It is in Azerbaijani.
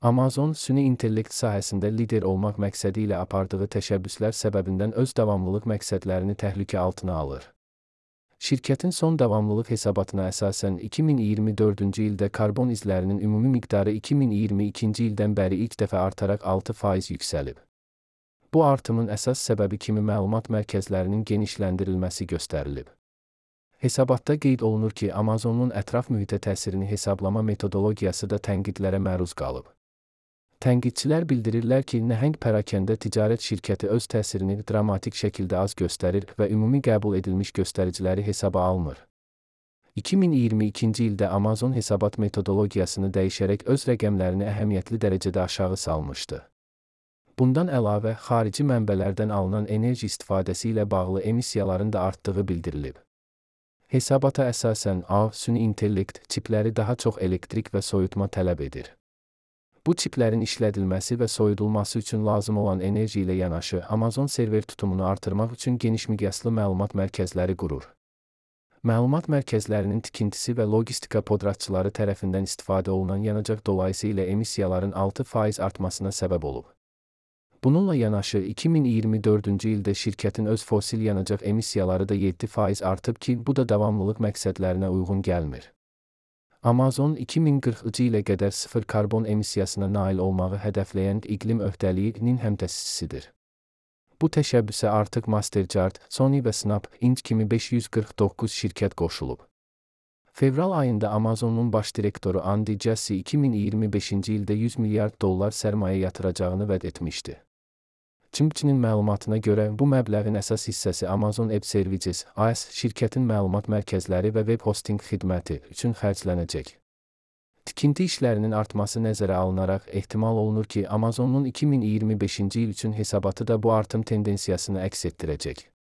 Amazon, süni intellekt sahəsində lider olmaq məqsədi ilə apardığı təşəbbüslər səbəbindən öz davamlılıq məqsədlərini təhlükə altına alır. Şirkətin son davamlılıq hesabatına əsasən 2024-cü ildə karbon izlərinin ümumi miqdarı 2022-ci ildən bəri ilk dəfə artaraq 6% yüksəlib. Bu artımın əsas səbəbi kimi məlumat mərkəzlərinin genişləndirilməsi göstərilib. Hesabatda qeyd olunur ki, Amazonun ətraf mühitə təsirini hesablama metodologiyası da tənqidlərə məruz qalıb. Tənqidçilər bildirirlər ki, nəhəng pərakəndə ticarət şirkəti öz təsirini dramatik şəkildə az göstərir və ümumi qəbul edilmiş göstəriciləri hesaba almır. 2022-ci ildə Amazon hesabat metodologiyasını dəyişərək öz rəqəmlərini əhəmiyyətli dərəcədə aşağı salmışdı. Bundan əlavə, xarici mənbələrdən alınan enerji istifadəsi ilə bağlı emissiyaların da artdığı bildirilib. Hesabata əsasən, süni intellekt çipləri daha çox elektrik və soyutma tələb edir. Bu çiplərin işlədilməsi və soyudulması üçün lazım olan enerji ilə yanaşı, Amazon server tutumunu artırmaq üçün geniş miqyaslı məlumat mərkəzləri qurur. Məlumat mərkəzlərinin tikintisi və logistika podratçıları tərəfindən istifadə olunan yanacaq dolayısıyla emissiyaların 6% artmasına səbəb olub. Bununla yanaşı, 2024-cü ildə şirkətin öz fosil yanacaq emissiyaları da 7% artıb ki, bu da davamlılıq məqsədlərinə uyğun gəlmir. Amazon 2040-cı ilə qədər sıfır karbon emissiyasına nail olmağı hədəfləyən iqlim öhdəliyinin həmtəsisidir. Bu təşəbbüsə artıq Mastercard, Sony və Snap Inc. kimi 549 şirkət qoşulub. Fevral ayında Amazonun baş direktoru Andy Jassy 2025-ci ildə $100 milyard sərmayə yatıracağını vəd etmişdi. Chimchinin məlumatına görə, bu məbləğin əsas hissəsi Amazon Web Services (AWS) şirkətin məlumat mərkəzləri və web hosting xidməti üçün xərclənəcək. Tikinti işlərinin artması nəzərə alınaraq, ehtimal olunur ki, Amazonun 2025-ci il üçün hesabatı da bu artım tendensiyasını əks etdirəcək.